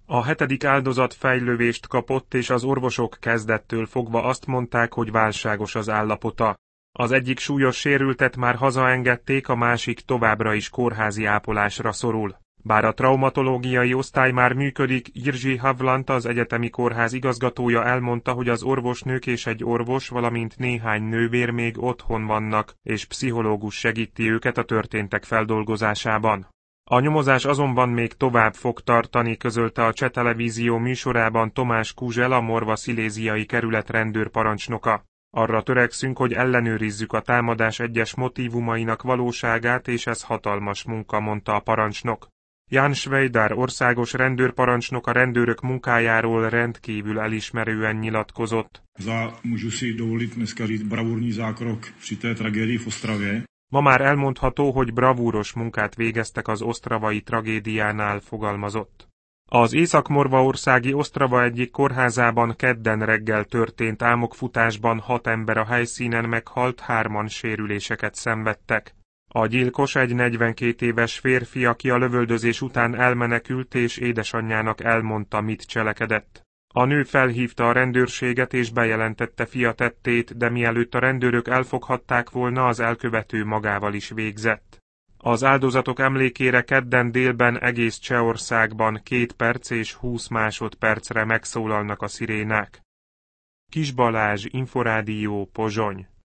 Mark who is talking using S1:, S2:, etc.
S1: A 7. áldozat fejlövést kapott, és az orvosok kezdettől fogva azt mondták, hogy válságos az állapota. Az egyik súlyos sérültet már hazaengedték, a másik továbbra is kórházi ápolásra szorul. Bár a traumatológiai osztály már működik, Jiří Havlant, az egyetemi kórház igazgatója elmondta, hogy az orvosnők és egy orvos, valamint néhány nővér még otthon vannak, és pszichológus segíti őket a történtek feldolgozásában. A nyomozás azonban még tovább fog tartani, közölte a Cseh Televízió műsorában Tomás Kuzsel, a Morva-sziléziai kerület rendőrparancsnoka. Arra törekszünk, hogy ellenőrizzük a támadás egyes motívumainak valóságát, és ez hatalmas munka, mondta a parancsnok. Jan Švejdár országos rendőrparancsnok a rendőrök munkájáról rendkívül elismerően nyilatkozott.
S2: Můžu si dovolit dneska říct bravurní zákrok při té tragédii v Ostravě.
S1: Ma már elmondható, hogy bravúros munkát végeztek az osztravai tragédiánál, fogalmazott. Az észak-morvaországi Osztrava egyik kórházában kedden reggel történt álmokfutásban 6 ember a helyszínen meghalt, 3-an sérüléseket szenvedtek. A gyilkos egy 42 éves férfi, aki a lövöldözés után elmenekült, és édesanyjának elmondta, mit cselekedett. A nő felhívta a rendőrséget és bejelentette fia tettét, de mielőtt a rendőrök elfoghatták volna, az elkövető magával is végzett. Az áldozatok emlékére kedden délben egész Csehországban 2 perc és 20 másodpercre megszólalnak a szirénák. Kis Balázs, Inforádió, Pozsony.